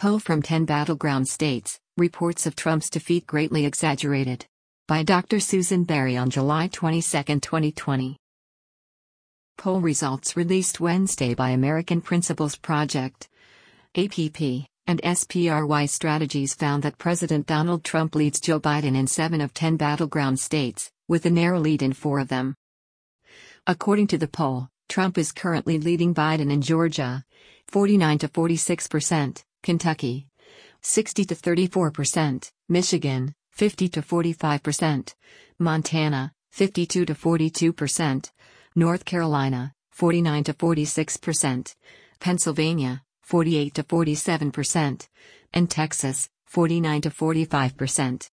Poll from 10 battleground states, reports of Trump's defeat greatly exaggerated. By Dr. Susan Berry on July 22, 2020. Poll results released Wednesday by American Principles Project, APP, and SPRY Strategies found that President Donald Trump leads Joe Biden in 7 of 10 battleground states, with a narrow lead in 4 of them. According to the poll, Trump is currently leading Biden in Georgia, 49 to 46%, Kentucky, 60 to 34%, Michigan, 50 to 45%, Montana, 52 to 42%, North Carolina, 49 to 46%, Pennsylvania, 48 to 47%, and Texas, 49 to 45%.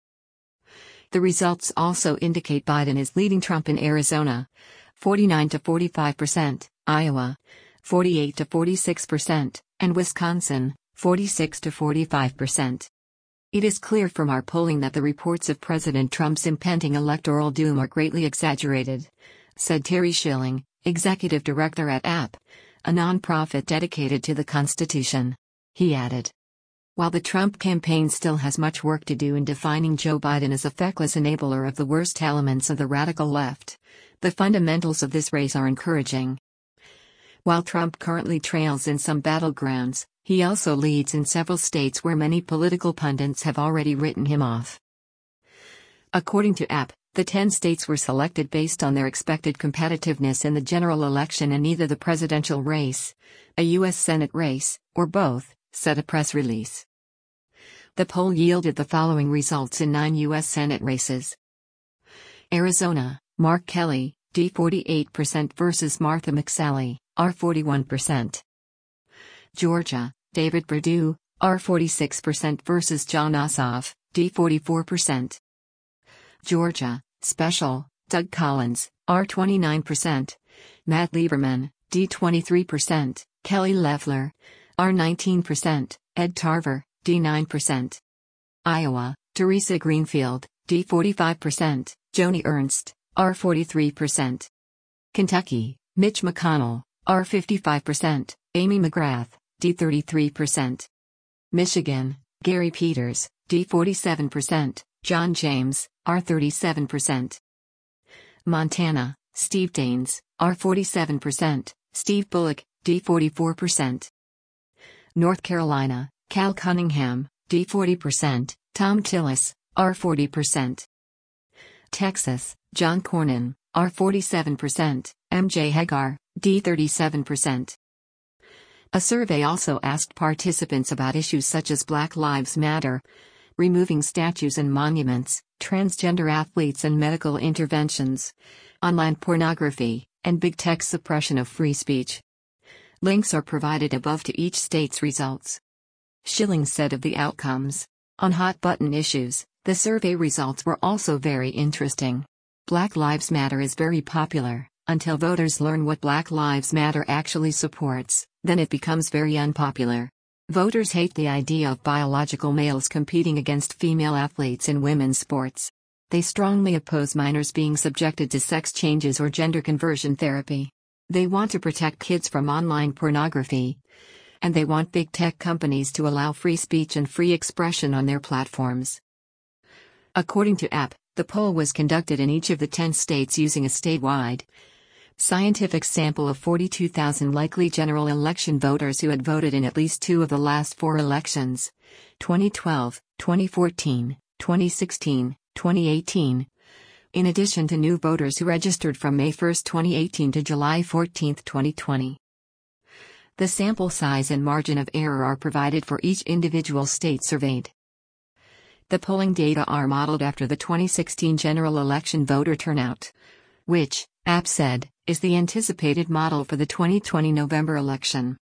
The results also indicate Biden is leading Trump in Arizona, 49 to 45%, Iowa, 48 to 46%, and Wisconsin, 46 to 45%. It is clear from our polling that the reports of President Trump's impending electoral doom are greatly exaggerated, said Terry Schilling, executive director at APP, a nonprofit dedicated to the Constitution. He added, while the Trump campaign still has much work to do in defining Joe Biden as a feckless enabler of the worst elements of the radical left, the fundamentals of this race are encouraging. While Trump currently trails in some battlegrounds, he also leads in several states where many political pundits have already written him off. According to APP, the 10 states were selected based on their expected competitiveness in the general election in either the presidential race, a U.S. Senate race, or both, said a press release. The poll yielded the following results in 9 U.S. Senate races. Arizona, Mark Kelly, D 48% versus Martha McSally, R 41%. Georgia, David Perdue, R 46% versus Jon Ossoff, D 44%. Georgia, Special, Doug Collins, R 29%. Matt Lieberman, D 23%. Kelly Loeffler, R 19%. Ed Tarver, D 9%. Iowa, Teresa Greenfield, D 45%. Joni Ernst, R 43%. Kentucky, Mitch McConnell, R 55%. Amy McGrath, D 33%. Michigan, Gary Peters, D 47%. John James, R 37%. Montana, Steve Daines, R 47%. Steve Bullock, D 44%. North Carolina, Cal Cunningham, D 40%. Tom Tillis, R 40%. Texas, John Cornyn, R 47%. MJ Hagar, D 37%. A survey also asked participants about issues such as Black Lives Matter, removing statues and monuments, transgender athletes and medical interventions, online pornography, and big tech suppression of free speech. Links are provided above to each state's results. Schilling said of the outcomes, on hot-button issues, the survey results were also very interesting. Black Lives Matter is very popular. Until voters learn what Black Lives Matter actually supports, then it becomes very unpopular. Voters hate the idea of biological males competing against female athletes in women's sports. They strongly oppose minors being subjected to sex changes or gender conversion therapy. They want to protect kids from online pornography. And they want big tech companies to allow free speech and free expression on their platforms. According to APP, the poll was conducted in each of the 10 states using a statewide scientific sample of 42,000 likely general election voters who had voted in at least 2 of the last 4 elections, 2012, 2014, 2016, 2018, in addition to new voters who registered from May 1, 2018 to July 14, 2020. The sample size and margin of error are provided for each individual state surveyed. The polling data are modeled after the 2016 general election voter turnout, which, APP said, is the anticipated model for the 2020 November election.